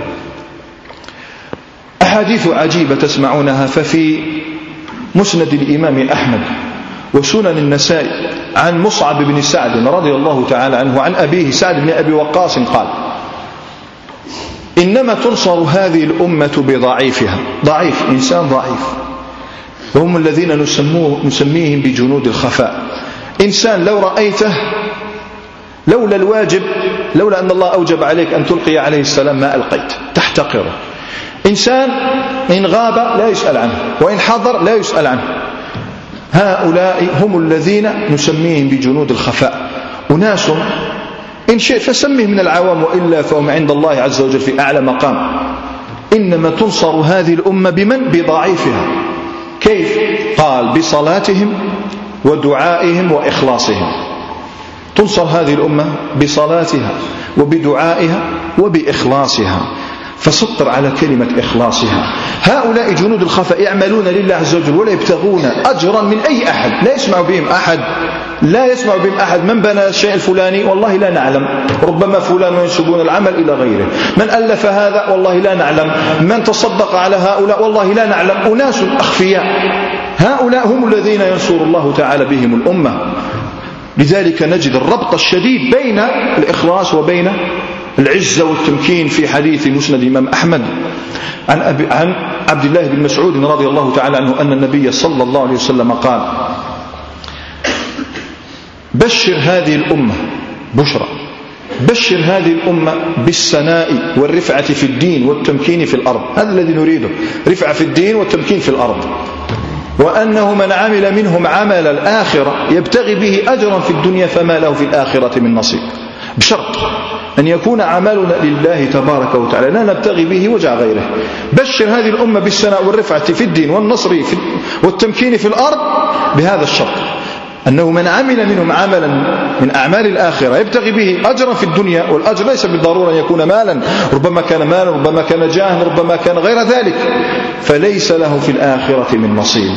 أحاديث عجيبة تسمعونها. ففي مسند الإمام أحمد وسنن النسائي عن مصعب بن سعد رضي الله تعالى عنه عن أبيه سعد بن أبي وقاص قال إنما تنصر هذه الأمة بضعيفها. ضعيف، إنسان ضعيف، وهم الذين نسموه نسميهم بجنود الخفاء. إنسان لو رأيته لولا الواجب لولا أن الله أوجب عليك أن تلقي عليه السلام ما ألقيت، تحتقره. إنسان إن غاب لا يسأل عنه وإن حضر لا يسأل عنه. هؤلاء هم الذين نسميهم بجنود الخفاء. أناس إن شئت فسمه من العوام وإلا فهم عند الله عز وجل في أعلى مقام. إنما تنصر هذه الأمة بمن؟ بضعيفها. كيف؟ قال بصلاتهم ودعائهم وإخلاصهم. تنصر هذه الأمة بصلاتها وبدعائها وبإخلاصها. فسطر على كلمة إخلاصها. هؤلاء جنود الخفاء يعملون لله عز وجل ولا يبتغون أجرا من أي أحد، لا يسمع بهم أحد لا يسمع بهم أحد. من بنى الشيء الفلاني والله لا نعلم، ربما فلان ينسبون العمل إلى غيره. من ألف هذا والله لا نعلم. من تصدق على هؤلاء والله لا نعلم. أناس أخفياء، هؤلاء هم الذين ينصر الله تعالى بهم الأمة. لذلك نجد الربط الشديد بين الإخلاص وبين العزة والتمكين في حديث مسند الإمام أحمد عن, أبي عن عبد الله بن مسعود رضي الله تعالى عنه أن النبي صلى الله عليه وسلم قال: بشر هذه الأمة بشرى بشر هذه الأمة بالسناء والرفعة في الدين والتمكين في الأرض. هذا الذي نريده، رفعة في الدين والتمكين في الأرض. وأنه من عمل منهم عمل الآخرة يبتغي به أجرا في الدنيا فما له في الآخرة من نصيب، بشرط أن يكون عملنا لله تبارك وتعالى لا نبتغي به وجه غيره. بشر هذه الأمة بالسناء والرفعة في الدين والنصر في والتمكين في الأرض بهذا الشرط، أنه من عمل منهم عملا من أعمال الآخرة يبتغي به أجرا في الدنيا، والأجر ليس بالضرورة أن يكون مالا، ربما كان مالا، ربما كان جاها، ربما كان غير ذلك، فليس له في الآخرة من نصيب.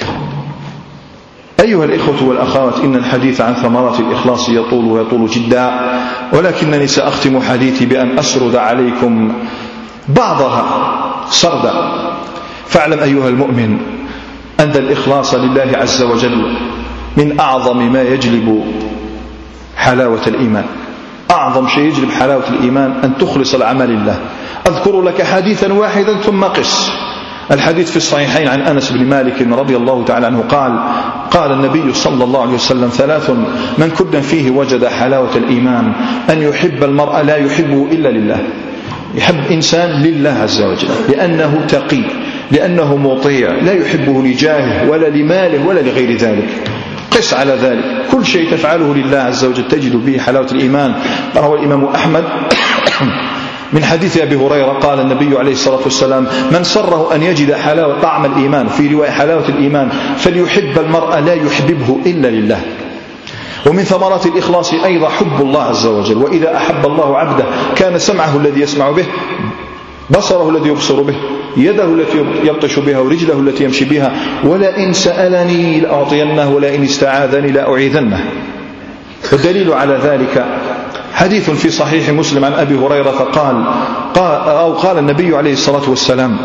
أيها الإخوة والأخوات، إن الحديث عن ثمرات الإخلاص يطول ويطول جدا، ولكنني سأختم حديثي بأن أسرد عليكم بعضها سردا. فاعلم أيها المؤمن أن الإخلاص لله عز وجل من أعظم ما يجلب حلاوة الإيمان. أعظم شيء يجلب حلاوة الإيمان أن تخلص العمل لله. أذكر لك حديثا واحدا ثم قس. الحديث في الصحيحين عن أنس بن مالك رضي الله تعالى عنه قال: قال النبي صلى الله عليه وسلم: ثلاث من كن فيه وجد حلاوة الإيمان، أن يحب المرء لا يحبه إلا لله. يحب إنسان لله عز وجل لأنه تقي، لأنه مطيع، لا يحبه لجاهه ولا لماله ولا لغير ذلك. قس على ذلك، كل شيء تفعله لله عز وجل تجد به حلاوة الإيمان. روى الإمام أحمد من حديث أبي هريرة قال النبي عليه الصلاة والسلام: من سره أن يجد حلاوة طعم الإيمان، في رواية حلاوة الإيمان، فليحب المرء لا يحببه إلا لله. ومن ثمرات الإخلاص أيضا حب الله عز وجل. وإذا أحب الله عبده كان سمعه الذي يسمع به، بصره الذي يبصر به، يده التي يبطش بها، ورجله التي يمشي بها. ولئن سألني لأعطينه، ولئن استعاذني لأعيذنه. والدليل على ذلك حديث في صحيح مسلم عن أبي هريرة قال أو قال النبي عليه الصلاة والسلام: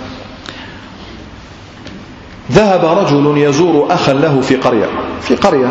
ذهب رجل يزور أخا له في قرية في قرية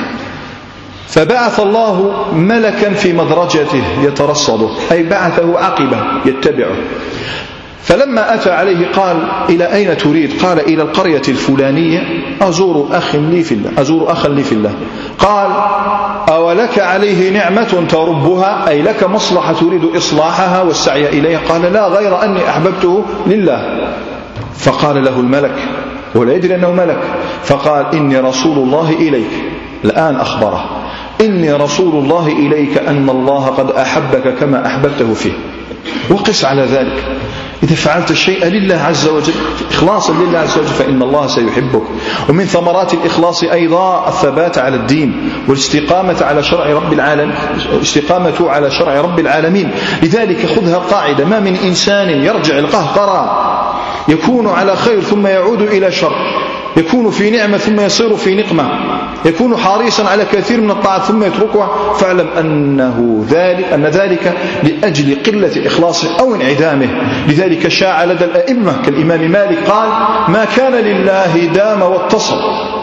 فبعث الله ملكا في مدرجته يترصده، أي بعثه عقبه يتبعه. فلما أتى عليه قال: إلى أين تريد؟ قال: إلى القرية الفلانية أزور أخ لي في الله أزور أخا لي في الله. قال: أولك عليه نعمة تربها، أي لك مصلحة تريد إصلاحها والسعي إليها؟ قال: لا، غير أني أحببته لله. فقال له الملك، ولا يدري أنه ملك، فقال: إني رسول الله إليك. الآن أخبره: إني رسول الله إليك أن الله قد أحبك كما أحببته فيه. وقس على ذلك، إذا فعلت الشيء لله عز وجل إخلاصا لله عز وجل فإن الله سيحبك. ومن ثمرات الإخلاص أيضا الثبات على الدين والاستقامة على شرع رب العالمين الاستقامة على شرع رب العالمين. لذلك خذها قاعدة: ما من إنسان يرجع القهقرى يكون على خير ثم يعود إلى شر، يكون في نعمة ثم يصير في نقمة، يكون حريصا على كثير من الطاعات ثم يتركها، فاعلم أنه ذلك أن ذلك لأجل قلة إخلاصه أو انعدامه. لذلك شاع لدى الأئمة كالإمام مالك قال: ما كان لله دام واتصل.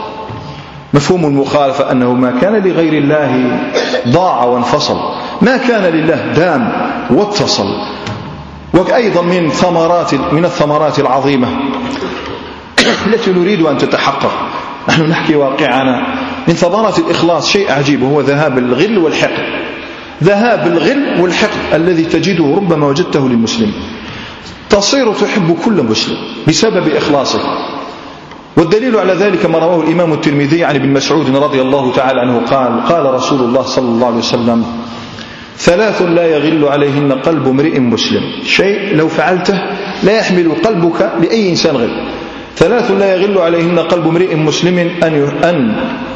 مفهوم المخالفة أنه ما كان لغير الله ضاع وانفصل، ما كان لله دام واتصل. وأيضا من ثمرات من الثمرات العظيمة التي نريد أن تتحقق، نحن نحكي واقعنا، من ثمرات الإخلاص شيء عجيب، وهو ذهاب الغل والحقد. ذهاب الغل والحقد الذي تجده ربما وجدته للمسلم، تصير تحب كل مسلم بسبب إخلاصك. والدليل على ذلك ما رواه الإمام الترمذي عن ابن مسعود رضي الله تعالى عنه قال: قال رسول الله صلى الله عليه وسلم: ثلاث لا يغل عليهن قلب امرئ مسلم. شيء لو فعلته لا يحمل قلبك لأي إنسان غل. ثلاث لا يغل عليهن قلب امرئ مسلم أن أن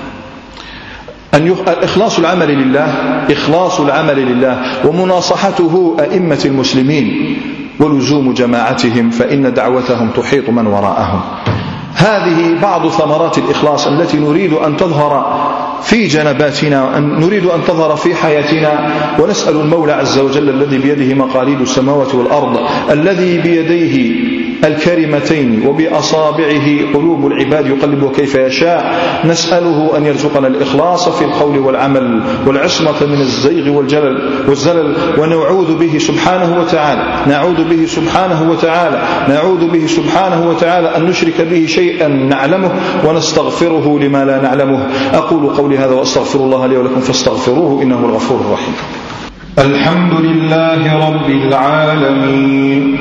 أن إخلاص العمل لله إخلاص العمل لله ومناصحته أئمة المسلمين ولزوم جماعتهم، فإن دعوتهم تحيط من وراءهم. هذه بعض ثمرات الإخلاص التي نريد أن تظهر في جنباتنا، أن نريد أن تظهر في حياتنا، ونسأل المولى عز وجل الذي بيده مقاليد السماوات والأرض، الذي بيديه الكريمتين وبأصابعه قلوب العباد يقلب كيف يشاء، نسأله أن يرزقنا الإخلاص في القول والعمل والعصمة من الزيغ والجلل والزلل، ونعوذ به سبحانه وتعالى نعوذ به سبحانه وتعالى نعوذ به سبحانه وتعالى أن نشرك به شيئا نعلمه ونستغفره لما لا نعلمه. أقول قولي هذا وأستغفر الله لي ولكم فاستغفروه إنه الغفور الرحيم. الحمد لله رب العالمين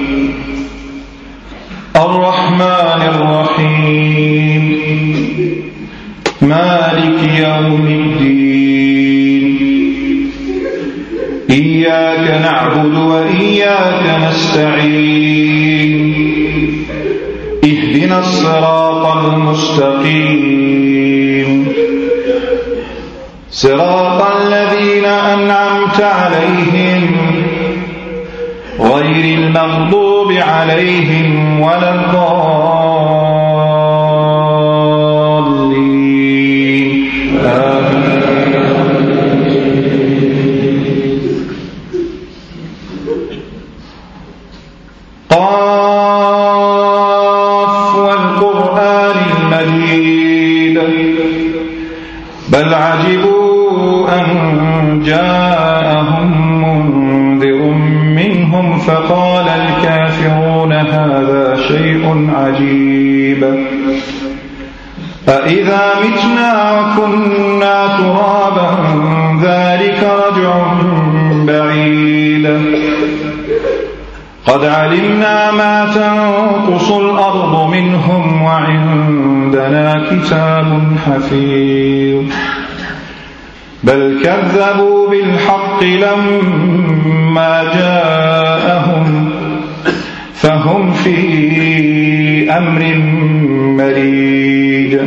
الرحمن الرحيم مالك يوم الدين إياك نعبد وإياك نستعين اهدنا الصراط المستقيم صراط الذين أنعمت عليهم غير المغضوب عليهم ولا الضالين قاف والقرآن المجيد بل عجبوا أن جاءهم فقال الكافرون هذا شيء عجيب أإذا متنا وكنا ترابا ذلك رجع بعيد قد علمنا ما تنقص الأرض منهم وعندنا كتاب حفيظ بل كذبوا بالحق لما جاءهم فهم في أمر مريج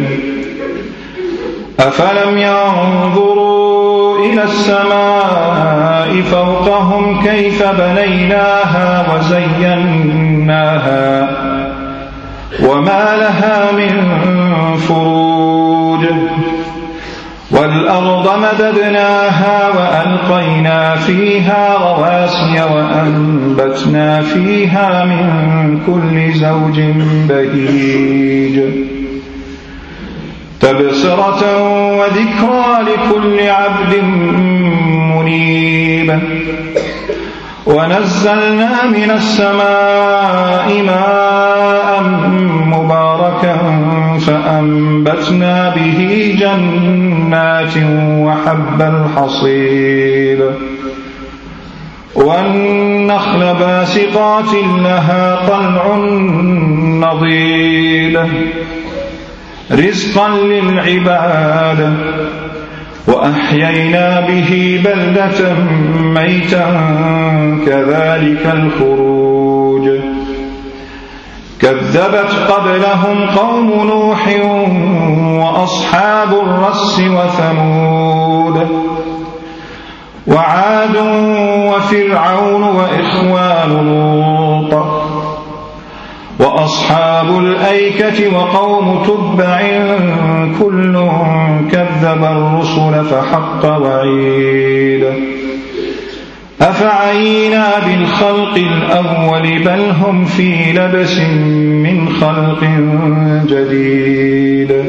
أفلم ينظروا إلى السماء فوقهم كيف بنيناها وزيناها وما لها من فروج والأرض مددناها وألقينا فيها رواسي وأنبتنا فيها من كل زوج بهيج تبصرة وذكرى لكل عبد منيب ونزلنا من السماء ماء مباركا فأنبتنا به جنات وحب الحصيد والنخل باسقات لها طلع نضيد رزقا للعباد وأحيينا به بلدة ميتا كذلك الخروج كذبت قبلهم قوم نوح وأصحاب الرس وثمود وعاد وفرعون وإخوان لوط وأصحاب الأيكة وقوم تبع كل كذب الرسل فحق وعيد أفعينا بالخلق الأول بل هم في لبس من خلق جديد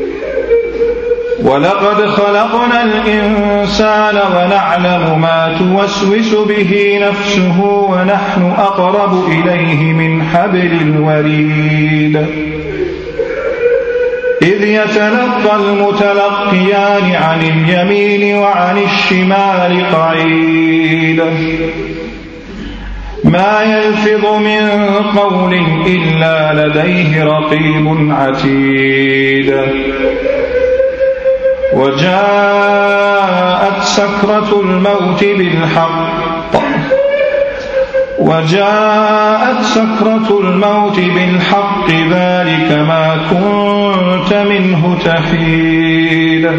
ولقد خلقنا الإنسان ونعلم ما توسوس به نفسه ونحن أقرب إليه من حبل الوريد إذ يتلقى المتلقيان عن اليمين وعن الشمال قعيد ما يلفظ من قول إلا لديه رقيب عتيد وجاءت سكرة الموت بالحق وجاءت سكرة الموت بالحق ذلك ما كنت منه تحيد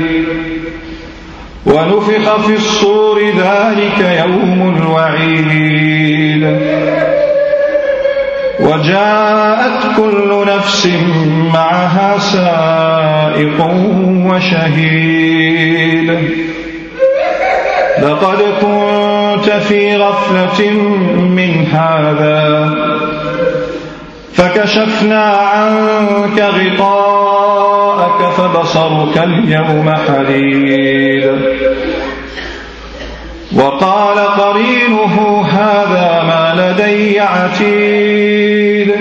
ونفخ في الصور ذلك يوم الوعيد وجاءت كل نفس معها سائق وشهيد لقد كنت في غفلة من هذا فكشفنا عنك غطاءك فبصرك اليوم حديد وقال قرينه هذا ما لدي عتيد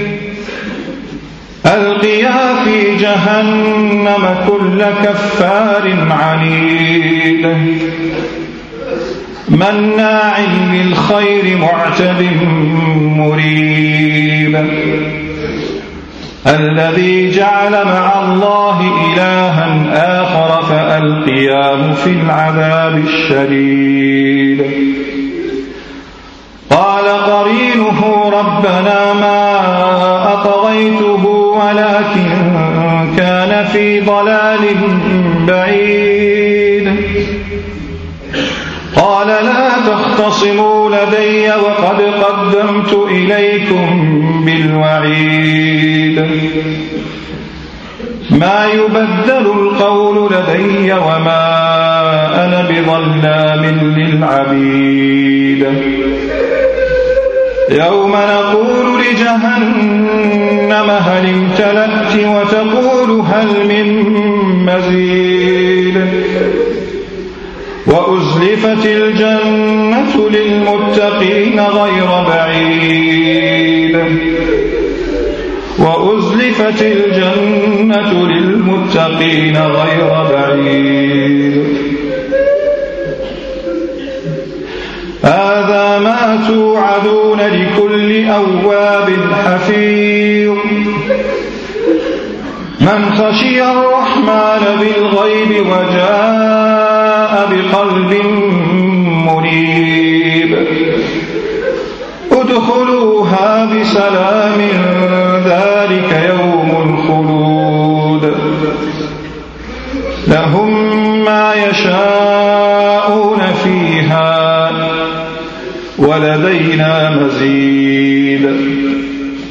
ألقيا في جهنم كل كفار عنيد مناع للخير معتد مريب الذي جعل مع الله إلها آخر فألقياه في العذاب الشديد قال قرينه ربنا ما أطغيته ولكن كان في ضلال بعيد قال لا تختصموا لدي وقد قدمت إليكم بالوعيد ما يبدل القول لدي وما أنا بظلام للعبيد يوم نقول لجهنم هل امتلأت وتقول هل من مزيد وأزلفت الجنة للمتقين غير بعيد وأزلفت الجنة للمتقين غير بعيد هذا ما توعدون لكل أواب حفيظ من خشي الرحمن بالغيب وجاء بقلب منيب ادخلوها بسلام ذلك يوم الخلود لهم ما يشاءون فيها ولدينا مزيد